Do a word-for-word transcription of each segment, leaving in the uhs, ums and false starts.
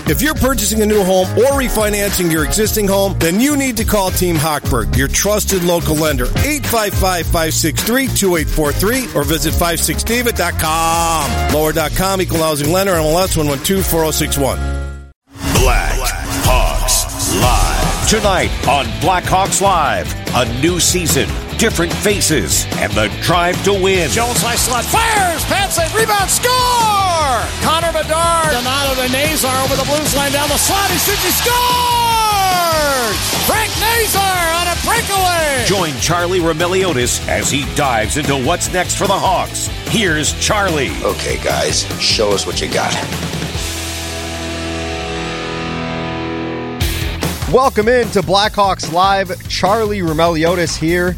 If you're purchasing a new home or refinancing your existing home, then you need to call Team Hochberg, your trusted local lender. eight five five, five six three, two eight four three or visit five six david dot com. Lower dot com, equal housing lender, M L S one one two four zero six one. Black Hawks Live. Tonight on Black Hawks Live, a new season, different faces, and the drive to win. Jones high slot, fires, pats it, rebound, score! Connor Bedard, Donato to Nazar over the Blues line down the slot, he shoots, he scores! Frank Nazar on a breakaway! Join Charlie Roumeliotis as he dives into what's next for the Hawks. Here's Charlie. Okay, guys, show us what you got. Welcome in to Blackhawks Live. Charlie Roumeliotis here.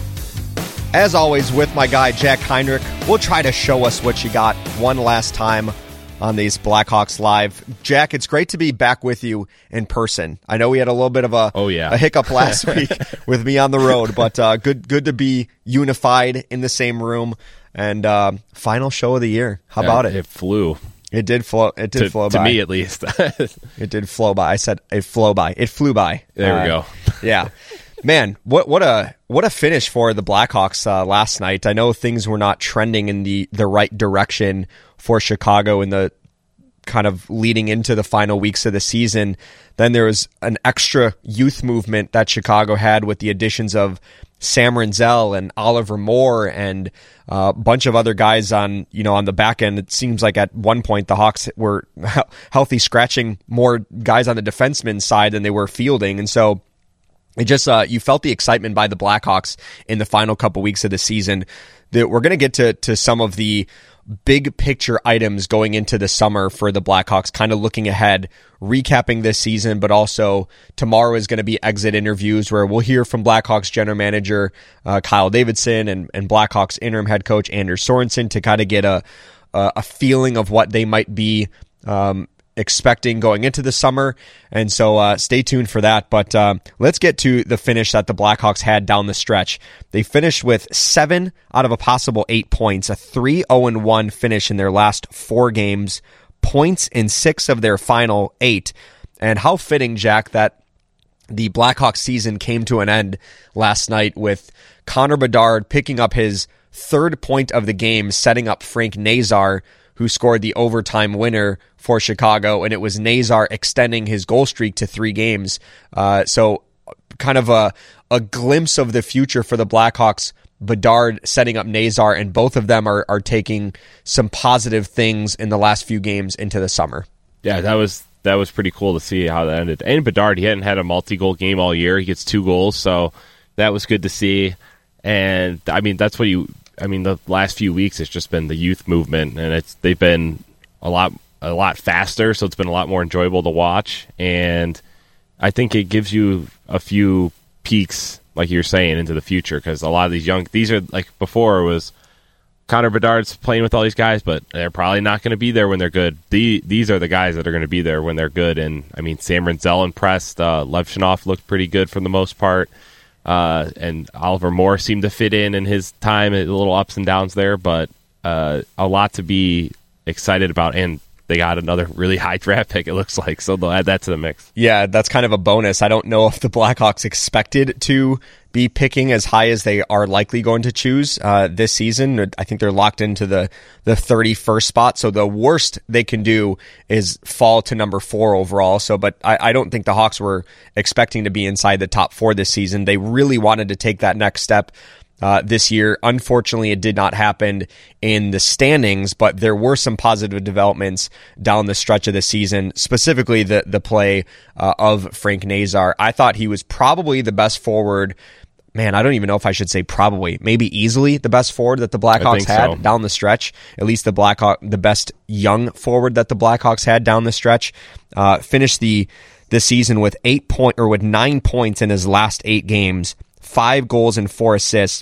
As always, with my guy, Jack Heinrich. We'll try to show us what you got one last time on these Blackhawks Live. Jack, it's great to be back with you in person. I know we had a little bit of a, oh, yeah. a hiccup last week with me on the road, but uh, good good to be unified in the same room. And uh, final show of the year. How yeah, about it? It flew. It did flow. It did to, flow to by. To me, at least. It did flow by. I said it flew by. It flew by. There uh, we go. Yeah, man. What what a what a finish for the Blackhawks uh, last night. I know things were not trending in the the right direction for Chicago in the kind of leading into the final weeks of the season. Then there was an extra youth movement that Chicago had with the additions of Sam Renzel and Oliver Moore and a bunch of other guys on, you know, on the back end. It seems like at one point the Hawks were healthy scratching more guys on the defenseman side than they were fielding. And so it just, uh, you felt the excitement by the Blackhawks in the final couple weeks of the season. That we're going to get to, to some of the big picture items going into the summer for the Blackhawks, kind of looking ahead, recapping this season, but also tomorrow is going to be exit interviews where we'll hear from Blackhawks general manager uh, Kyle Davidson and, and Blackhawks interim head coach Anders Sorensen to kind of get a, a a feeling of what they might be um, expecting going into the summer. And so uh, stay tuned for that. But uh, let's get to the finish that the Blackhawks had down the stretch. They finished with seven out of a possible eight points, a three oh one finish in their last four games, points in six of their final eight. And how fitting, Jack, that the Blackhawks season came to an end last night with Connor Bedard picking up his third point of the game, setting up Frank Nazar, who scored the overtime winner for Chicago, and it was Nazar extending his goal streak to three games. Uh, so kind of a, a glimpse of the future for the Blackhawks. Bedard setting up Nazar, and both of them are, are taking some positive things in the last few games into the summer. Yeah, that was that was pretty cool to see how that ended. And Bedard, he hadn't had a multi-goal game all year. He gets two goals, so that was good to see. And, I mean, that's what you... I mean, the last few weeks it's just been the youth movement, and it's they've been a lot a lot faster, so it's been a lot more enjoyable to watch. And I think it gives you a few peeks, like you're saying, into the future, because a lot of these young these are like before it was Connor Bedard's playing with all these guys, but they're probably not going to be there when they're good. The, these are the guys that are going to be there when they're good. And I mean, Sam Renzel impressed. Uh, Levshunov looked pretty good for the most part. Uh, and Oliver Moore seemed to fit in in his time, a little ups and downs there, but uh, a lot to be excited about. And they got another really high draft pick, it looks like, so they'll add that to the mix. Yeah, that's kind of a bonus. I don't know if the Blackhawks expected to be picking as high as they are likely going to choose uh, this season. I think they're locked into the, the thirty-first spot, so the worst they can do is fall to number four overall. So, but I, I don't think the Hawks were expecting to be inside the top four this season. They really wanted to take that next step Uh, this year. Unfortunately, it did not happen in the standings, but there were some positive developments down the stretch of the season, specifically the the play uh, of Frank Nazar. I thought he was probably the best forward. Man, I don't even know if I should say probably, maybe easily the best forward that the Blackhawks had so. down the stretch. At least the Blackhawk, the best young forward that the Blackhawks had down the stretch. Uh, finished the the season with eight point or with nine points in his last eight games. Five goals and four assists.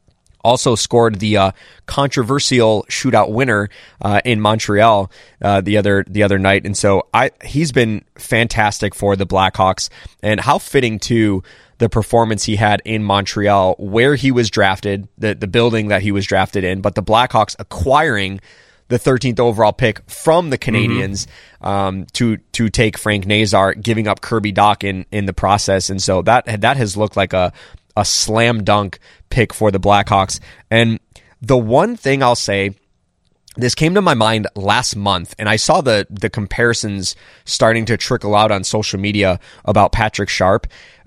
Also scored the uh, controversial shootout winner uh, in Montreal uh, the other the other night, and so I he's been fantastic for the Blackhawks. And how fitting too the performance he had in Montreal, where he was drafted, the the building that he was drafted in, but the Blackhawks acquiring the thirteenth overall pick from the Canadians mm-hmm. um, to to take Frank Nazar, giving up Kirby Dach in, in the process. And so that that has looked like a, a slam dunk pick for the Blackhawks. And the one thing I'll say, this came to my mind last month, and I saw the the comparisons starting to trickle out on social media about Patrick Sharp.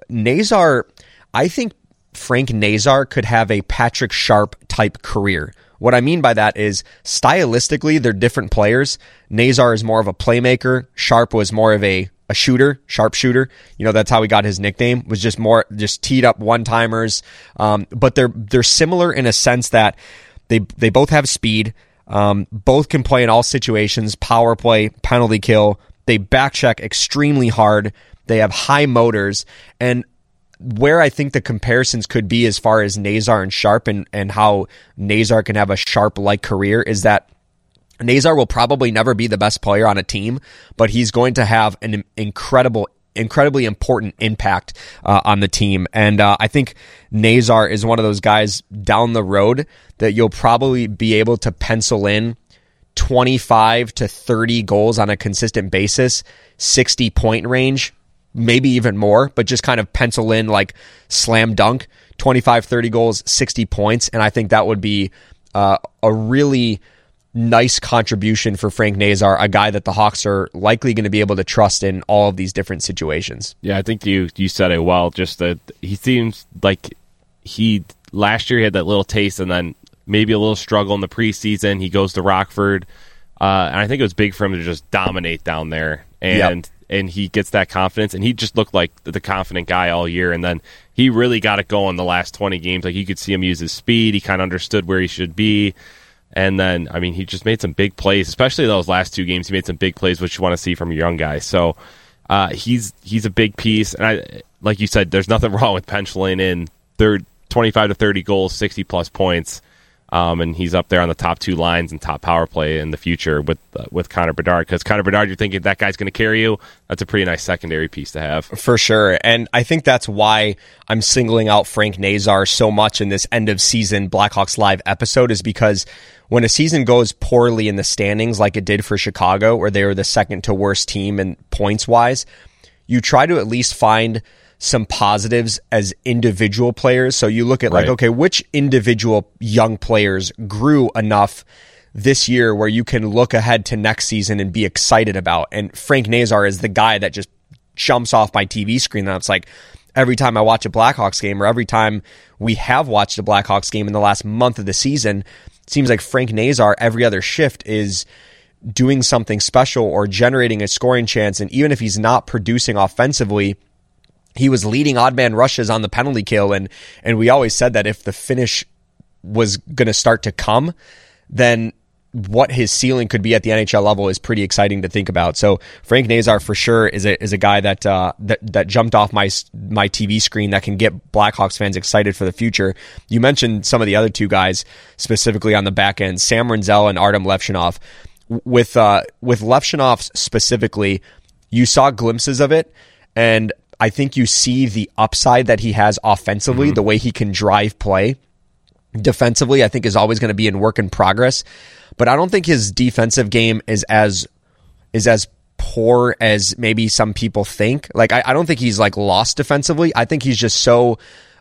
Nazar, I think Frank Nazar could have a Patrick Sharp type career. What I mean by that is stylistically, they're different players. Nazar is more of a playmaker. Sharp was more of a, a shooter, sharpshooter. You know, that's how he got his nickname, was just more, just teed up one-timers. Um, but they're, they're similar in a sense that they, they both have speed. Um, both can play in all situations, power play, penalty kill. They back check extremely hard. They have high motors. And where I think the comparisons could be as far as Nazar and Sharp and, and how Nazar can have a Sharp-like career is that Nazar will probably never be the best player on a team, but he's going to have an incredible, incredibly important impact uh, on the team. And uh, I think Nazar is one of those guys down the road that you'll probably be able to pencil in twenty-five to thirty goals on a consistent basis, sixty point range, maybe even more, but just kind of pencil in like slam dunk, twenty-five, thirty goals, sixty points. And I think that would be uh, a really nice contribution for Frank Nazar, a guy that the Hawks are likely going to be able to trust in all of these different situations. Yeah, I think you you said it well. Just that he seems like he last year he had that little taste and then maybe a little struggle in the preseason. He goes to Rockford. Uh, and I think it was big for him to just dominate down there. And yep. and he gets that confidence. And he just looked like the confident guy all year. And then he really got it going the last twenty games. Like you could see him use his speed. He kind of understood where he should be. And then, I mean, he just made some big plays, especially those last two games. He made some big plays, which you want to see from a young guy. So uh, he's he's a big piece. And I, like you said, there's nothing wrong with penciling in third twenty-five to thirty goals, sixty plus points. Um, and he's up there on the top two lines and top power play in the future with uh, with Connor Bedard. Because Connor Bedard, you're thinking that guy's going to carry you. That's a pretty nice secondary piece to have. For sure. And I think that's why I'm singling out Frank Nazar so much in this end of season Blackhawks Live episode, is because when a season goes poorly in the standings like it did for Chicago, where they were the second to worst team in points wise, you try to at least find some positives as individual players. So you look at like, right. okay, which individual young players grew enough this year where you can look ahead to next season and be excited about? And Frank Nazar is the guy that just jumps off my T V screen. That's like every time I watch a Blackhawks game, or every time we have watched a Blackhawks game in the last month of the season, it seems like Frank Nazar every other shift is doing something special or generating a scoring chance. And even if he's not producing offensively, he was leading odd man rushes on the penalty kill, and and we always said that if the finish was going to start to come, then what his ceiling could be at the N H L level is pretty exciting to think about. So Frank Nazar for sure is a is a guy that uh, that that jumped off my my T V screen that can get Blackhawks fans excited for the future. You mentioned some of the other two guys specifically on the back end, Sam Rinzel and Artem Levshunov. With uh, with Levshunov specifically, you saw glimpses of it, and I think you see the upside that he has offensively, mm-hmm. the way he can drive play. Defensively, I think is always going to be in work in progress, but I don't think his defensive game is as is as poor as maybe some people think. Like I, I don't think he's like lost defensively. I think he's just so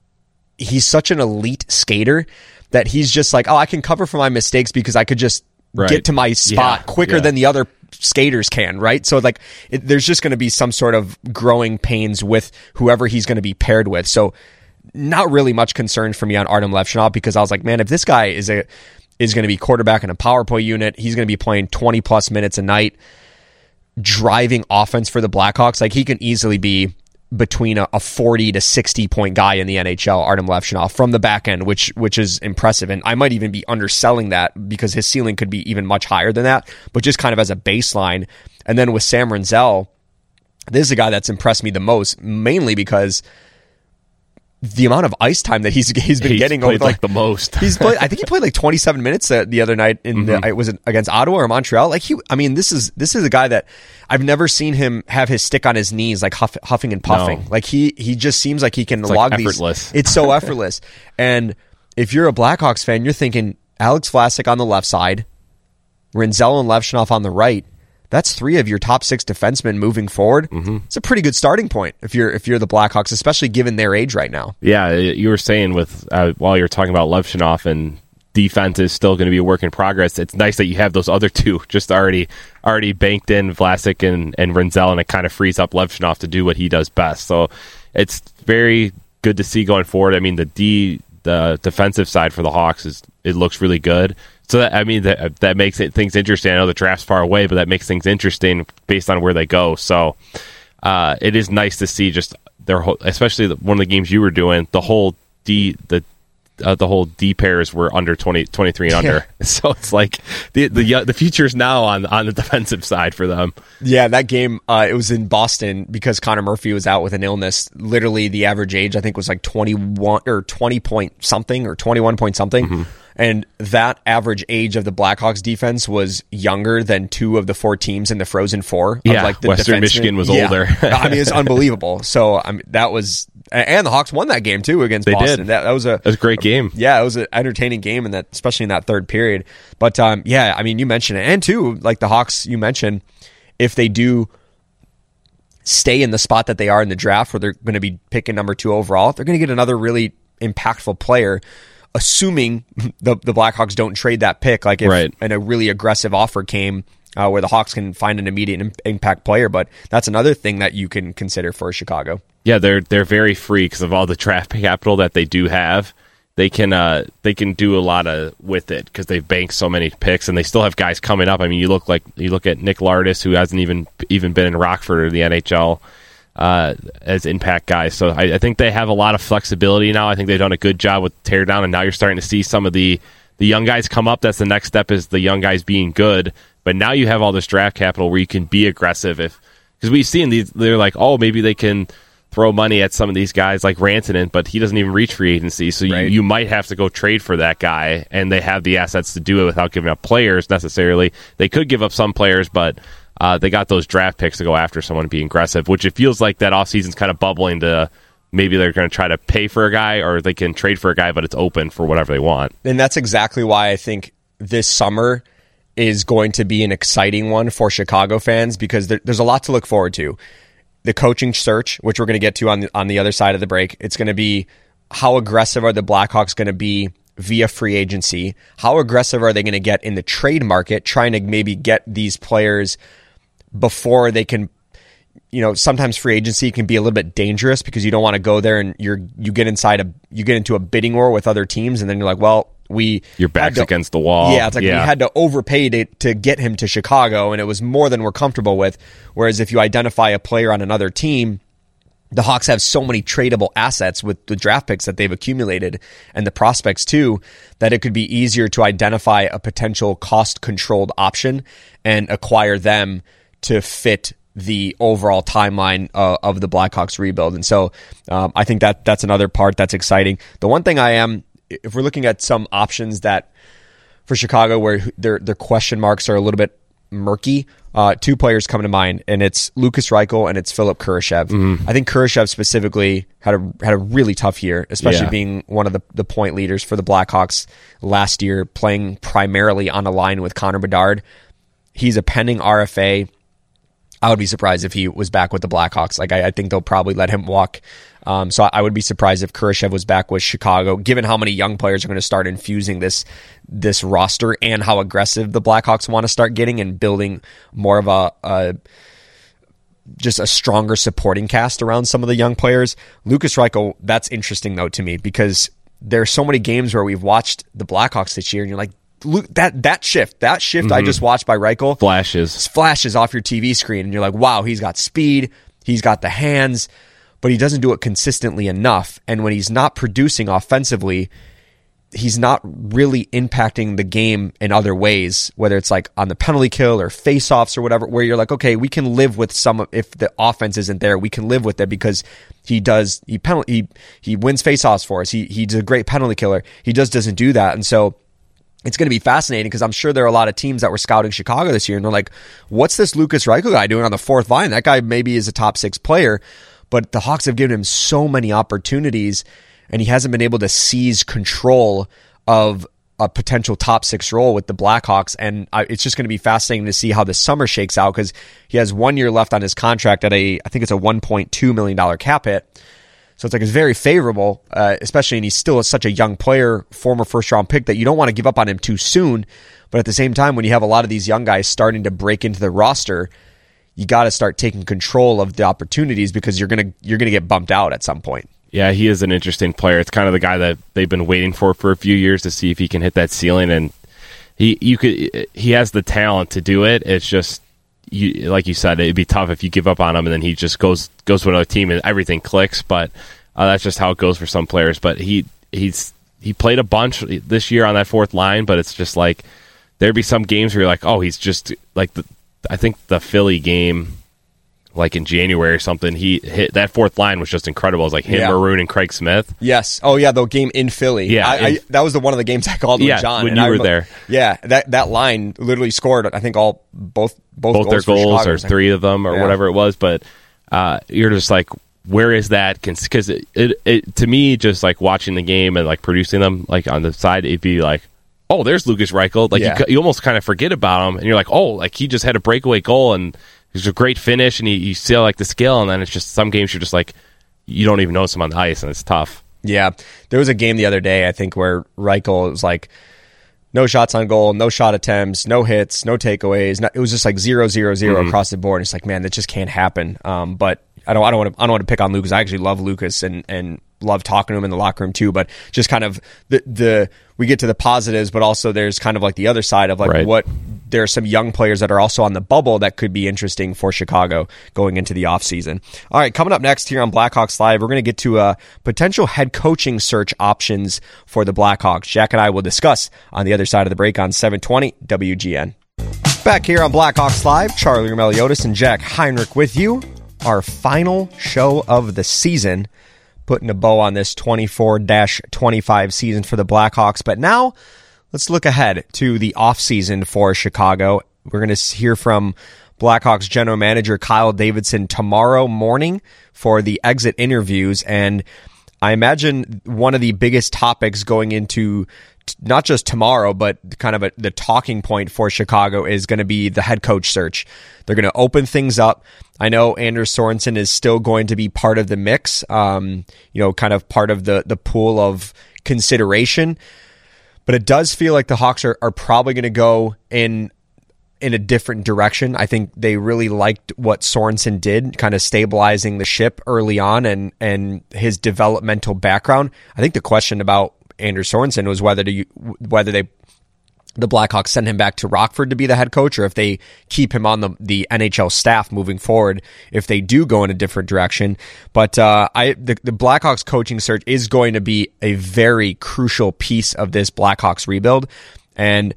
he's such an elite skater that he's just like, oh, I can cover for my mistakes because I could just right. get to my spot yeah. quicker yeah. than the other skaters can, right? So like it, there's just going to be some sort of growing pains with whoever he's going to be paired with. So not really much concern for me on Artem Levshunov, because I was like, man, if this guy is a is going to be quarterback in a power play unit, he's going to be playing twenty plus minutes a night, driving offense for the Blackhawks. Like he can easily be between a, a forty to sixty point guy in the N H L, Artem Levshunov, from the back end, which which is impressive. And I might even be underselling that because his ceiling could be even much higher than that, but just kind of as a baseline. And then with Sam Rinzel, this is a guy that's impressed me the most, mainly because the amount of ice time that he's he's been he's getting played over like, like the most. He's played. I think he played like twenty-seven minutes uh, the other night in mm-hmm. the, it was against Ottawa or Montreal. Like he, I mean, this is this is a guy that I've never seen him have his stick on his knees, like huff, huffing and puffing. No. Like he he just seems like he can it's log like these. Effortless. It's so effortless. And if you're a Blackhawks fan, you're thinking Alex Vlasic on the left side, Rinzel and Levshunov on the right, that's three of your top six defensemen moving forward. Mm-hmm. It's a pretty good starting point if you're if you're the Blackhawks, especially given their age right now. Yeah, you were saying with uh, while you're talking about Levshunov and defense is still going to be a work in progress. It's nice that you have those other two just already already banked in, Vlasic and, and Rinzel, and it kind of frees up Levshunov to do what he does best. So it's very good to see going forward. I mean, the D the defensive side for the Hawks is it looks really good. So that, I mean that that makes it, things interesting. I know the draft's far away, but that makes things interesting based on where they go. So uh, it is nice to see just their whole, especially the, one of the games you were doing, the whole D the uh, the whole D pairs were under twenty, twenty-three and under. Yeah. So it's like the the the future's now on on the defensive side for them. Yeah, that game uh, it was in Boston because Connor Murphy was out with an illness. Literally, the average age I think was like twenty-one or twenty point something or twenty-one point something. Mm-hmm. And that average age of the Blackhawks defense was younger than two of the four teams in the Frozen Four. Of yeah, like the Western defensemen. Michigan was yeah. older. I mean, it's unbelievable. So I mean, that was, and the Hawks won that game too against they Boston. Did. That, that was a, it was a great game. Yeah, it was an entertaining game, in that, especially in that third period. But um, yeah, I mean, you mentioned it, and too, like the Hawks, you mentioned, if they do stay in the spot that they are in the draft, where they're going to be picking number two overall, they're going to get another really impactful player. Assuming the the Blackhawks don't trade that pick, like if right. and a really aggressive offer came uh, where the Hawks can find an immediate im- impact player, but that's another thing that you can consider for Chicago. Yeah, they're they're very free because of all the draft capital that they do have. They can uh, they can do a lot of with it because they've banked so many picks, and they still have guys coming up. I mean, you look like you look at Nick Lardis, who hasn't even even been in Rockford or the N H L. Uh, as impact guys. So I, I think they have a lot of flexibility now. I think they've done a good job with tear down, and now you're starting to see some of the, the young guys come up. That's the next step, is the young guys being good. But now you have all this draft capital where you can be aggressive. If because we've seen these, they're like, oh, maybe they can throw money at some of these guys like Rantanen, but he doesn't even reach free agency. So right. you, you might have to go trade for that guy, and they have the assets to do it without giving up players necessarily. They could give up some players, but Uh, they got those draft picks to go after someone being aggressive, which it feels like that offseason's kind of bubbling to maybe they're going to try to pay for a guy, or they can trade for a guy, but it's open for whatever they want. And that's exactly why I think this summer is going to be an exciting one for Chicago fans, because there, there's a lot to look forward to. The coaching search, which we're going to get to on the, on the other side of the break, it's going to be how aggressive are the Blackhawks going to be via free agency? How aggressive are they going to get in the trade market, trying to maybe get these players before they can, you know, sometimes free agency can be a little bit dangerous because you don't want to go there and you're, you get inside a, you get into a bidding war with other teams, and then you're like, well, we, your back's to, against the wall. Yeah. It's like yeah. we had to overpay to, to get him to Chicago, and it was more than we're comfortable with. Whereas if you identify a player on another team, the Hawks have so many tradable assets with the draft picks that they've accumulated, and the prospects too, that it could be easier to identify a potential cost-controlled option and acquire them to fit the overall timeline uh, of the Blackhawks rebuild. And so um, I think that that's another part that's exciting. The one thing I am, if we're looking at some options that for Chicago where their their question marks are a little bit murky, uh, two players come to mind, and it's Lukas Reichel and it's Philip Kurashev. Mm-hmm. I think Kurashev specifically had a had a really tough year, especially yeah. being one of the, the point leaders for the Blackhawks last year, playing primarily on a line with Connor Bedard. He's a pending R F A. I would be surprised if he was back with the Blackhawks. Like I, I think they'll probably let him walk. Um, so I would be surprised if Kurashev was back with Chicago, given how many young players are going to start infusing this this roster and how aggressive the Blackhawks want to start getting and building more of a, a just a stronger supporting cast around some of the young players. Lukas Reichel, that's interesting though to me, because there's so many games where we've watched the Blackhawks this year, and you're like, Luke, that that shift, that shift mm-hmm. I just watched by Reichel flashes flashes off your T V screen, and you're like, wow, he's got speed, he's got the hands, but he doesn't do it consistently enough. And when he's not producing offensively, he's not really impacting the game in other ways, whether it's like on the penalty kill or face-offs or whatever, where you're like, okay, we can live with some, if the offense isn't there, we can live with it because he does, he penalty, he, he wins face-offs for us. He, he's a great penalty killer. He just doesn't do that. And so it's going to be fascinating because I'm sure there are a lot of teams that were scouting Chicago this year, and they're like, what's this Lukas Reichel guy doing on the fourth line? That guy maybe is a top six player, but the Hawks have given him so many opportunities, and he hasn't been able to seize control of a potential top six role with the Blackhawks. And I, it's just going to be fascinating to see how the summer shakes out, because he has one year left on his contract at a, I think it's a one point two million dollars cap hit. So it's like it's very favorable, uh, especially, and he's still such a young player, former first round pick, that you don't want to give up on him too soon. But at the same time, when you have a lot of these young guys starting to break into the roster, you got to start taking control of the opportunities, because you're gonna you're gonna get bumped out at some point. Yeah, he is an interesting player. It's kind of the guy that they've been waiting for for a few years to see if he can hit that ceiling, and he you could he has the talent to do it. It's just, you, like you said, it'd be tough if you give up on him and then he just goes goes to another team and everything clicks. But uh, that's just how it goes for some players. But he he's he played a bunch this year on that fourth line, but it's just like there'd be some games where you're like, oh, he's just like the, I think the Philly game, like in January or something, he hit that fourth line was just incredible. It was like him, yeah. Maroon, and Craig Smith. Yes. Oh yeah, the game in Philly. Yeah, I, in, I, that was the one of the games I called yeah, with John when and you I, were there. Yeah, that that line literally scored, I think, all both both, both goals their goals or like, three of them or yeah. whatever it was. But uh, you're just like, where is that? Because it, it, it to me, just like watching the game and like producing them, like on the side, it'd be like, oh, there's Lucas Reichel. Like yeah. you, you almost kind of forget about him, and you're like, oh, like he just had a breakaway goal and. There's a great finish, and you, you see like the skill, and then it's just some games you're just like, you don't even notice him on the ice, and it's tough. Yeah. There was a game the other day, I think, where Reichel was like, no shots on goal, no shot attempts, no hits, no takeaways. No, it was just like zero, zero, zero mm-hmm. across the board. And it's like, man, that just can't happen. Um, but I don't, I don't want to, I don't want to pick on Lucas. I actually love Lucas and and love talking to him in the locker room too. But just kind of the the we get to the positives, but also there's kind of like the other side of like right. what. There are some young players that are also on the bubble that could be interesting for Chicago going into the offseason. All right, coming up next here on Blackhawks Live, we're going to get to uh, potential head coaching search options for the Blackhawks. Jack and I will discuss on the other side of the break on seven twenty W G N. Back here on Blackhawks Live, Charlie Roumeliotis and Jack Heinrich with you. Our final show of the season, putting a bow on this twenty-four twenty-five season for the Blackhawks. But now, let's look ahead to the offseason for Chicago. We're going to hear from Blackhawks general manager Kyle Davidson tomorrow morning for the exit interviews. And I imagine one of the biggest topics going into t- not just tomorrow, but kind of a, the talking point for Chicago is going to be the head coach search. They're going to open things up. I know Anders Sorensen is still going to be part of the mix, um, you know, kind of part of the, the pool of consideration. But it does feel like the Hawks are, are probably going to go in in a different direction. I think they really liked what Sorensen did, kind of stabilizing the ship early on and and his developmental background. I think the question about Anders Sorensen was whether to, whether they the Blackhawks send him back to Rockford to be the head coach, or if they keep him on the, the N H L staff moving forward, if they do go in a different direction. But uh, I the, the Blackhawks coaching search is going to be a very crucial piece of this Blackhawks rebuild. And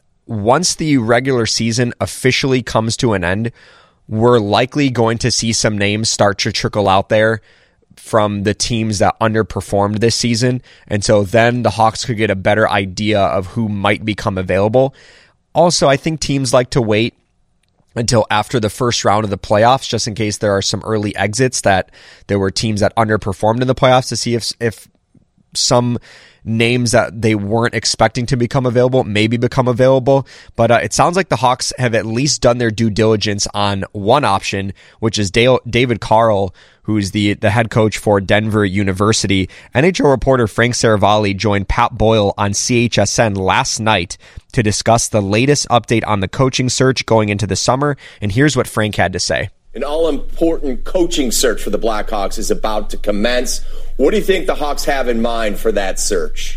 once the regular season officially comes to an end, we're likely going to see some names start to trickle out there from the teams that underperformed this season. And so then the Hawks could get a better idea of who might become available. Also, I think teams like to wait until after the first round of the playoffs, just in case there are some early exits that there were teams that underperformed in the playoffs, to see if if some names that they weren't expecting to become available maybe become available. But uh, it sounds like the Hawks have at least done their due diligence on one option, which is Dale, David Carl, who's the, the head coach for Denver University. N H L reporter Frank Saravalli joined Pat Boyle on C H S N last night to discuss the latest update on the coaching search going into the summer. And here's what Frank had to say. An all-important coaching search for the Blackhawks is about to commence. What do you think the Hawks have in mind for that search?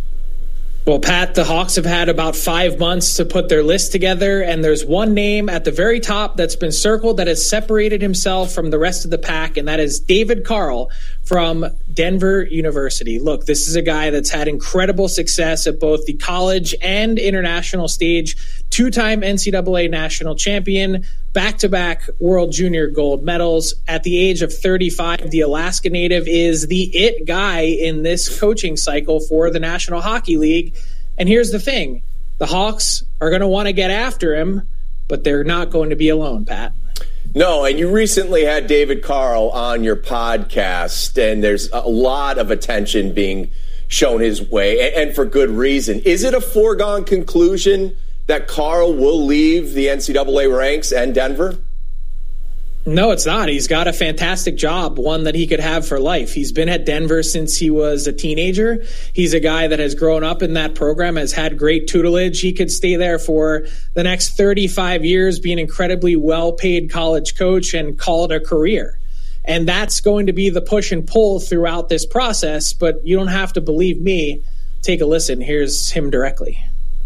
Well, Pat, the Hawks have had about five months to put their list together, and there's one name at the very top that's been circled that has separated himself from the rest of the pack, and that is David Carl from Denver University. Look, this is a guy that's had incredible success at both the college and international stage, two-time N C double A national champion, back-to-back World Junior gold medals. At the age of thirty-five, the Alaska native is the it guy in this coaching cycle for the National Hockey League. And here's the thing. The Hawks are going to want to get after him, but they're not going to be alone, Pat. No, and you recently had David Carl on your podcast, and there's a lot of attention being shown his way, and, and for good reason. Is it a foregone conclusion that Karl will leave the N C double A ranks and Denver? No, it's not. He's got a fantastic job, one that he could have for life. He's been at Denver since he was a teenager. He's a guy that has grown up in that program, has had great tutelage. He could stay there for the next thirty-five years, be an incredibly well-paid college coach, and call it a career. And that's going to be the push and pull throughout this process, but you don't have to believe me. Take a listen. Here's him directly.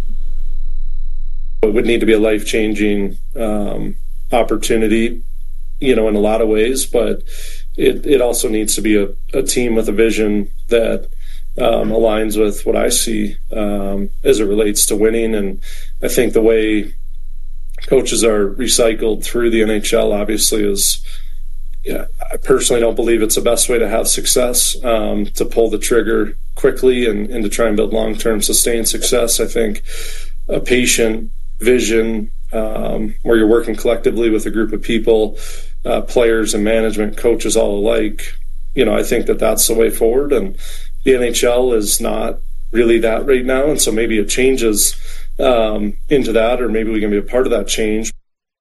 It would need to be a life-changing um, opportunity, you know, in a lot of ways, but it, it also needs to be a, a team with a vision that um, aligns with what I see um, as it relates to winning. And I think the way coaches are recycled through the N H L obviously is, yeah, I personally don't believe it's the best way to have success, um, to pull the trigger quickly and, and to try and build long-term sustained success. I think a patient vision um, where you're working collectively with a group of people, uh, players and management, coaches all alike, you know, I think that that's the way forward. And the N H L is not really that right now. And so maybe it changes um, into that, or maybe we can be a part of that change.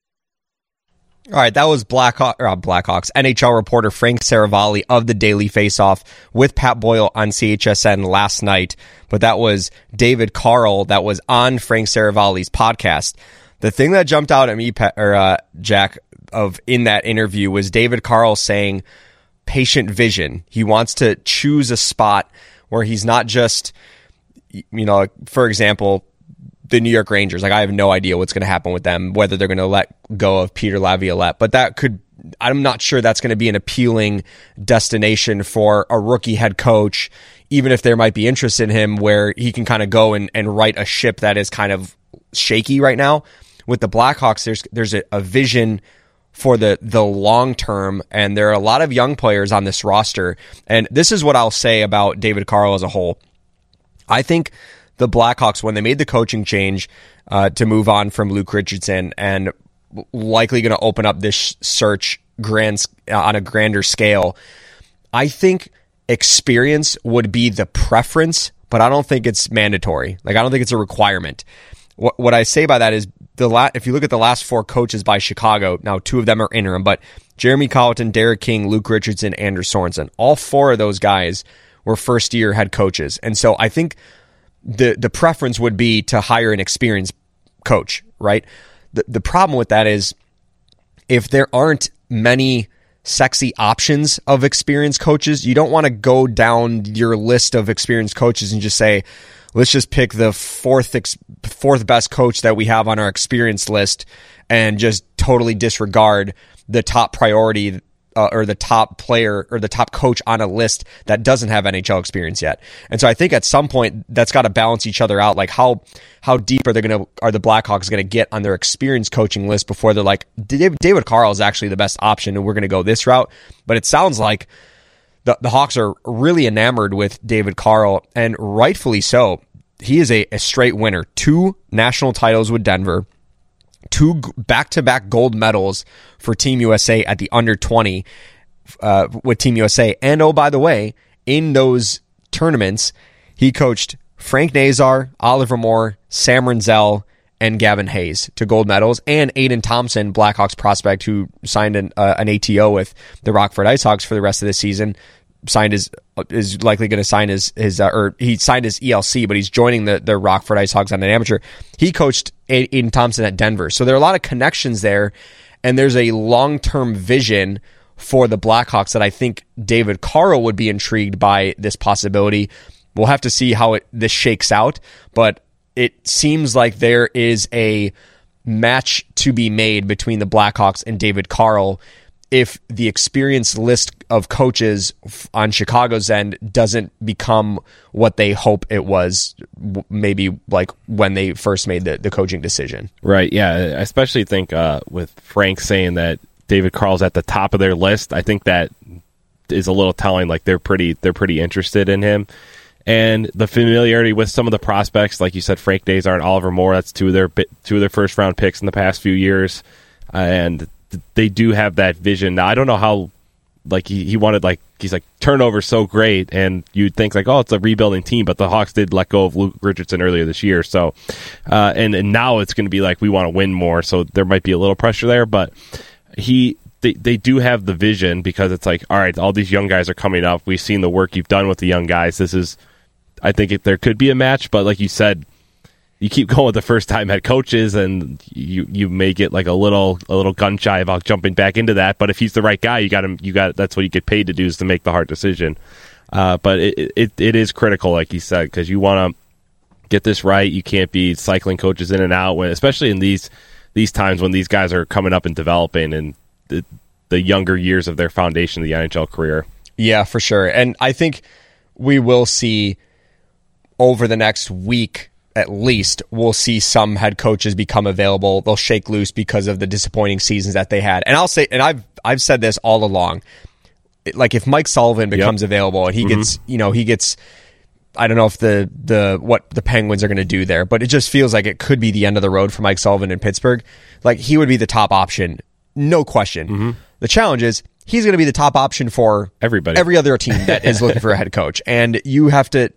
All right, that was Blackhawk, or, uh, Blackhawks N H L reporter Frank Saravalli of the Daily Faceoff with Pat Boyle on C H S N last night. But that was David Karl that was on Frank Saravalli's podcast. The thing that jumped out at me, Pat, or uh, Jack, of in that interview was David Karl saying patient vision. He wants to choose a spot where he's not just, you know, for example, the New York Rangers. Like, I have no idea what's going to happen with them, whether they're going to let go of Peter Laviolette, but that could, I'm not sure that's going to be an appealing destination for a rookie head coach, even if there might be interest in him where he can kind of go and, and right a ship that is kind of shaky right now. With the Blackhawks, there's there's a, a vision for the the long term, and there are a lot of young players on this roster. And this is what I'll say about David Karl as a whole. I think the Blackhawks, when they made the coaching change uh, to move on from Luke Richardson and likely going to open up this search grand uh, on a grander scale, I think experience would be the preference, but I don't think it's mandatory. Like, I don't think it's a requirement. What what I say by that is, the la- if you look at the last four coaches by Chicago, now two of them are interim, but Jeremy Colleton, Derek King, Luke Richardson, Anders Sorensen, all four of those guys were first-year head coaches. And so I think the the preference would be to hire an experienced coach, right? The the problem with that is, if there aren't many sexy options of experienced coaches, you don't want to go down your list of experienced coaches and just say, let's just pick the fourth ex- fourth best coach that we have on our experience list and just totally disregard the top priority uh, or the top player or the top coach on a list that doesn't have N H L experience yet. And so I think at some point that's got to balance each other out. Like, how how deep are they going to are the Blackhawks going to get on their experienced coaching list before they're like, David, David Karl is actually the best option and we're going to go this route. But it sounds like the the Hawks are really enamored with David Karl, and rightfully so. He is a, a straight winner. Two national titles with Denver, two back-to-back gold medals for Team U S A at the under twenty uh, with Team U S A. And oh, by the way, in those tournaments, he coached Frank Nazar, Oliver Moore, Sam Renzel, and Gavin Hayes to gold medals, and Aiden Thompson, Blackhawks prospect who signed an, uh, an A T O with the Rockford IceHogs for the rest of the season, signed his is likely going to sign his his uh, or he signed his E L C, but he's joining the the Rockford IceHogs on an amateur. He coached Aiden Thompson at Denver, so there are a lot of connections there, and there's a long term vision for the Blackhawks that I think David Karl would be intrigued by this possibility. We'll have to see how it this shakes out, but it seems like there is a match to be made between the Blackhawks and David Karl if the experience list of coaches on Chicago's end doesn't become what they hope it was, maybe like when they first made the, the coaching decision. Right, yeah. I especially think uh, with Frank saying that David Karl's at the top of their list, I think that is a little telling. Like, they're pretty they're pretty interested in him. And the familiarity with some of the prospects, like you said, Frank Nazar and Oliver Moore, that's two of their two of their first round picks in the past few years. Uh, and they do have that vision. Now, I don't know how like he, he wanted like he's like turnover so great, and you'd think like, oh, it's a rebuilding team, but the Hawks did let go of Luke Richardson earlier this year, so uh, and and now it's going to be like we want to win more, so there might be a little pressure there, but he. They they do have the vision, because it's like, all right, all these young guys are coming up. We've seen the work you've done with the young guys. This is, I think it, there could be a match, but like you said, you keep going with the first time head coaches, and you you may get like a little a little gun shy about jumping back into that. But if he's the right guy, you got him. You got that's what you get paid to do, is to make the hard decision. Uh, but it, it it is critical, like you said, because you want to get this right. You can't be cycling coaches in and out, when, especially in these these times when these guys are coming up and developing and the, the younger years of their foundation of the N H L career. Yeah, for sure. And I think we will see over the next week, at least, we'll see some head coaches become available. They'll shake loose because of the disappointing seasons that they had. And I'll say, and I've I've said this all along, like if Mike Sullivan becomes yep. available and he mm-hmm. gets, you know, he gets, I don't know if the the what the Penguins are going to do there, but it just feels like it could be the end of the road for Mike Sullivan in Pittsburgh. Like he would be the top option. No question. Mm-hmm. The challenge is he's going to be the top option for everybody, every other team that is looking for a head coach. And you have to,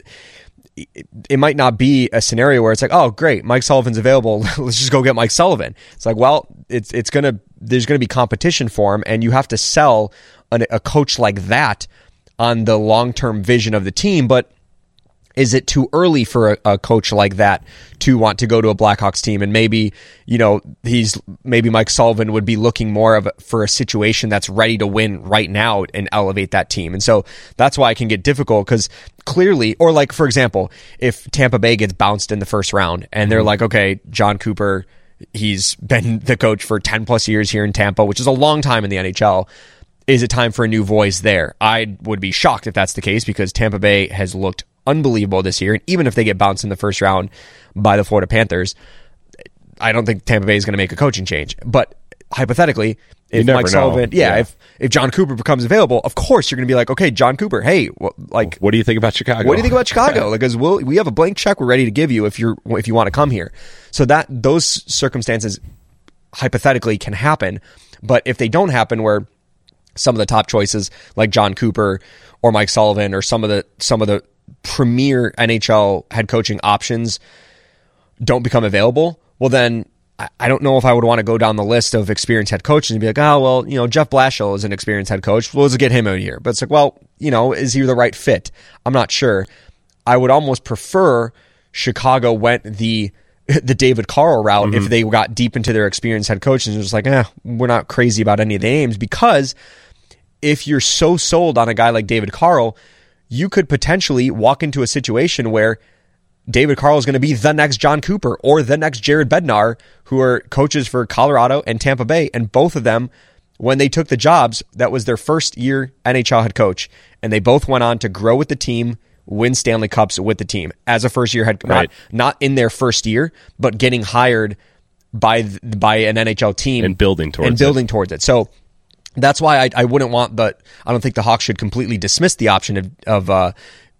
it might not be a scenario where it's like, oh, great, Mike Sullivan's available. Let's just go get Mike Sullivan. It's like, well, it's, it's going to, there's going to be competition for him, and you have to sell an, a coach like that on the long-term vision of the team. But is it too early for a, a coach like that to want to go to a Blackhawks team? And maybe, you know, he's maybe Mike Sullivan would be looking more of a, for a situation that's ready to win right now and elevate that team. And so that's why it can get difficult, because clearly, or like, for example, if Tampa Bay gets bounced in the first round and they're like, okay, John Cooper, he's been the coach for ten plus years here in Tampa, which is a long time in the N H L. Is it time for a new voice there? I would be shocked if that's the case, because Tampa Bay has looked unbelievable this year. And even if they get bounced in the first round by the Florida Panthers, I don't think Tampa Bay is going to make a coaching change. But hypothetically, if Mike Sullivan, yeah, yeah, if if John Cooper becomes available, of course you're going to be like, okay, John Cooper, hey, well, like, what do you think about Chicago? What do you think about Chicago? Like, because we'll, we have a blank check we're ready to give you if you're if you want to come here. So that those circumstances hypothetically can happen. But if they don't happen, where some of the top choices like John Cooper or Mike Sullivan or some of the some of the premier N H L head coaching options don't become available, well then I don't know if I would want to go down the list of experienced head coaches and be like, oh, well, you know, Jeff Blashill is an experienced head coach. Well, let's get him out here. But it's like, well, you know, is he the right fit? I'm not sure. I would almost prefer Chicago went the the David Carl route mm-hmm. if they got deep into their experienced head coaches and just like, eh, we're not crazy about any of the names, because if you're so sold on a guy like David Carl, you could potentially walk into a situation where David Carl is going to be the next John Cooper or the next Jared Bednar, who are coaches for Colorado and Tampa Bay. And both of them, when they took the jobs, that was their first year N H L head coach. And they both went on to grow with the team, win Stanley Cups with the team as a first year head coach. Right. Not, not in their first year, but getting hired by by an N H L team. And building towards and building it. towards it. So that's why I, I wouldn't want, but I don't think the Hawks should completely dismiss the option of, of uh,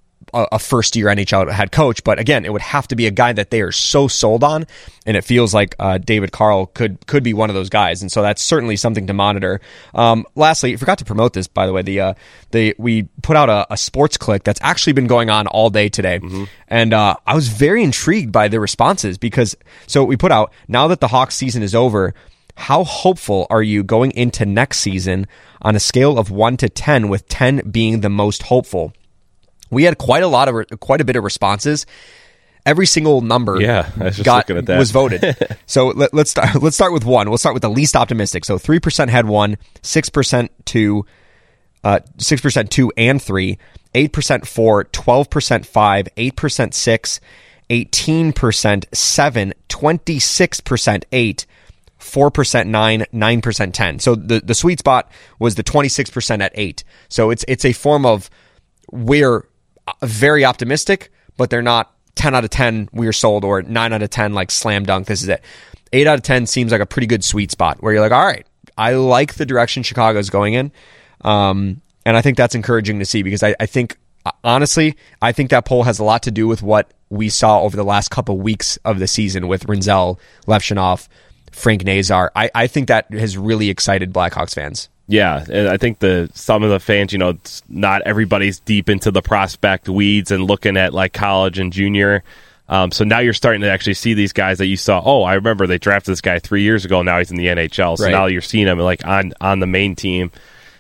a first-year N H L head coach. But again, it would have to be a guy that they are so sold on, and it feels like uh, David Carl could could be one of those guys. And so that's certainly something to monitor. Um, lastly, I forgot to promote this, by the way. The uh, the we put out a, a sports click that's actually been going on all day today, mm-hmm. and uh, I was very intrigued by the responses, because so we put out, now that the Hawks season is over, how hopeful are you going into next season on a scale of one to ten, with ten being the most hopeful? We had quite a lot of quite a bit of responses. Every single number yeah, I was just got, looking at that. was voted. So let, let's start. Let's start with one. We'll start with the least optimistic. So three percent had one, six percent two, uh, six percent two and three, eight percent four, twelve percent five, eight percent six, eighteen percent seven, twenty-six percent eight. four percent nine, nine percent ten. So the, the sweet spot was the twenty-six percent at eight. So it's it's a form of, we're very optimistic, but they're not ten out of ten, we're sold, or nine out of ten, like slam dunk, this is it. eight out of ten seems like a pretty good sweet spot where you're like, all right, I like the direction Chicago's going in. Um, and I think that's encouraging to see, because I, I think, honestly, I think that poll has a lot to do with what we saw over the last couple weeks of the season with Rinzel, Levshunov, Frank Nazar. I, I think that has really excited Blackhawks fans. Yeah, and I think the some of the fans, you know, it's not everybody's deep into the prospect weeds and looking at like college and junior. Um, so now you're starting to actually see these guys that you saw. Oh, I remember they drafted this guy three years ago. Now he's in the N H L. So right. now you're seeing him like on on the main team.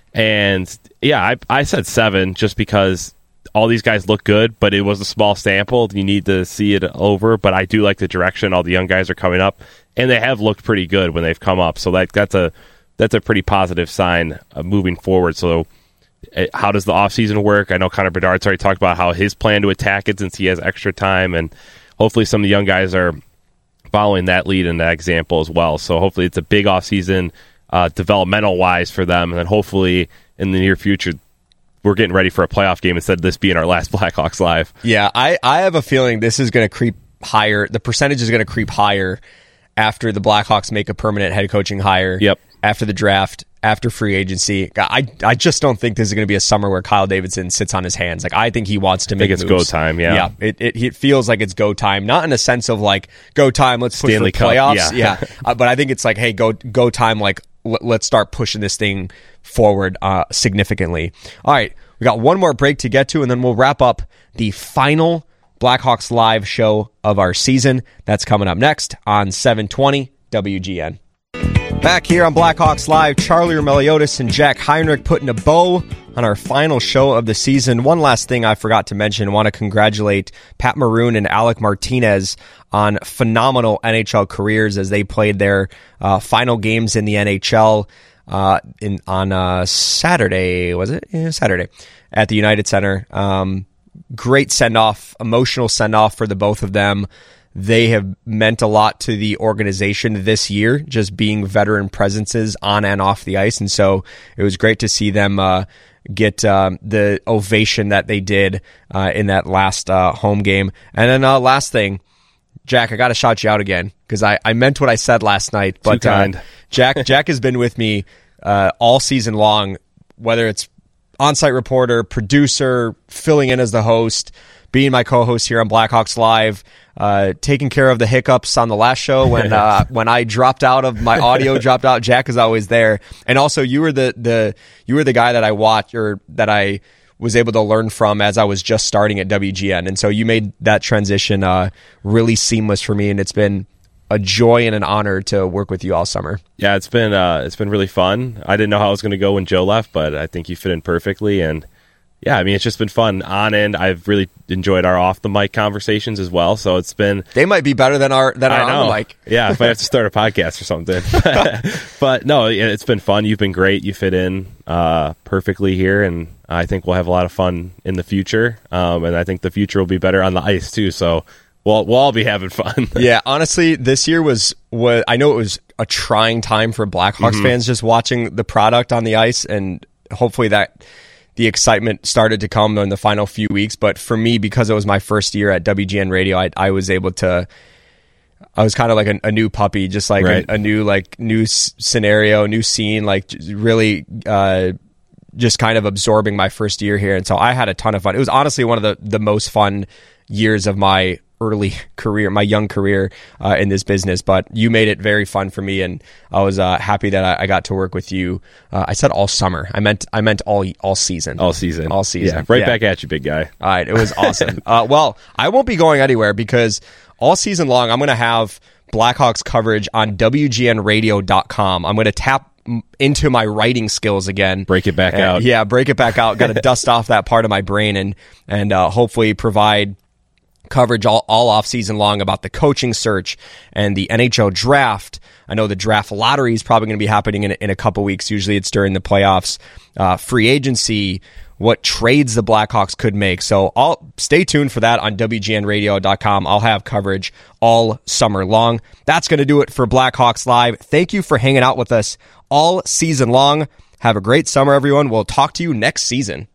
And yeah, I, I said seven just because all these guys look good, but it was a small sample. You need to see it over. But I do like the direction all the young guys are coming up, and they have looked pretty good when they've come up. So that that's a that's a pretty positive sign uh, moving forward. So uh, how does the offseason work? I know Connor Bedard's already talked about how his plan to attack it since he has extra time, and hopefully some of the young guys are following that lead and that example as well. So hopefully it's a big offseason uh, developmental-wise for them, and then hopefully in the near future we're getting ready for a playoff game instead of this being our last Blackhawks Live. Yeah, I, I have a feeling this is going to creep higher. The percentage is going to creep higher after the Blackhawks make a permanent head coaching hire. Yep. After the draft, after free agency. I I just don't think this is going to be a summer where Kyle Davidson sits on his hands. Like, I think he wants to I make think it's moves. go time, yeah. Yeah, it, it, it feels like it's go time. Not in a sense of like, go time, let's push Stanley for playoffs. Cup, yeah. yeah. uh, but I think it's like, hey, go go time, like, l- let's start pushing this thing forward uh, significantly. All right, we got one more break to get to, and then we'll wrap up the final Blackhawks Live show of our season. That's coming up next on seven twenty W G N. Back here on Blackhawks Live, Charlie Meliotis and Jack Heinrich putting a bow on our final show of the season. One last thing I forgot to mention, I want to congratulate Pat Maroon and Alec Martinez on phenomenal N H L careers as they played their uh, final games in the N H L uh, in on uh, Saturday, was it? Yeah, Saturday at the United Center. Um, great send-off, emotional send-off for the both of them. They have meant a lot to the organization this year, just being veteran presences on and off the ice. And so it was great to see them uh, get uh, the ovation that they did uh, in that last uh, home game. And then uh, last thing, Jack, I got to shout you out again because I, I meant what I said last night. But Too kind. Uh, Jack, Jack has been with me uh, all season long, whether it's on-site reporter, producer, filling in as the host, being my co-host here on Blackhawks Live, uh, taking care of the hiccups on the last show when uh, when I dropped out of my audio dropped out. Jack is always there, and also you were the the you were the guy that I watched or that I was able to learn from as I was just starting at W G N, and so you made that transition uh, really seamless for me, and it's been a joy and an honor to work with you all summer. Yeah, it's been uh, it's been really fun. I didn't know how it was going to go when Joe left, but I think you fit in perfectly, and yeah, I mean, it's just been fun on end. I've really enjoyed our off the mic conversations as well. So it's been they might be better than our than our on the mic. Yeah, if I have to start a podcast or something. But no, it's been fun. You've been great. You fit in uh, perfectly here, and I think we'll have a lot of fun in the future. Um, and I think the future will be better on the ice too. So we'll we'll all be having fun. Yeah, honestly, this year was was I know it was a trying time for Blackhawks mm-hmm. fans just watching the product on the ice, and hopefully that the excitement started to come in the final few weeks. But for me, because it was my first year at W G N Radio, I, I was able to, I was kind of like a, a new puppy, just like right. a, a new, like new s- scenario, new scene, like really uh, just kind of absorbing my first year here. And so I had a ton of fun. It was honestly one of the, the most fun years of my early career, my young career uh, in this business, but you made it very fun for me, and I was uh, happy that I, I got to work with you. Uh, I said all summer. I meant I meant all all season. All season. All season. Yeah, right yeah. back at you, big guy. All right, it was awesome. uh, well, I won't be going anywhere because all season long I'm going to have Blackhawks coverage on W G N radio dot com. I'm going to tap into my writing skills again. Break it back and, out. Yeah, break it back out. Got to dust off that part of my brain and and uh, hopefully provide coverage all, all off season long about the coaching search and the N H L draft. I know the draft lottery is probably going to be happening in, in a couple weeks. Usually it's during the playoffs. Uh, free agency, what trades the Blackhawks could make. So I'll stay tuned for that on W G N radio dot com. I'll have coverage all summer long. That's going to do it for Blackhawks Live. Thank you for hanging out with us all season long. Have a great summer, everyone. We'll talk to you next season.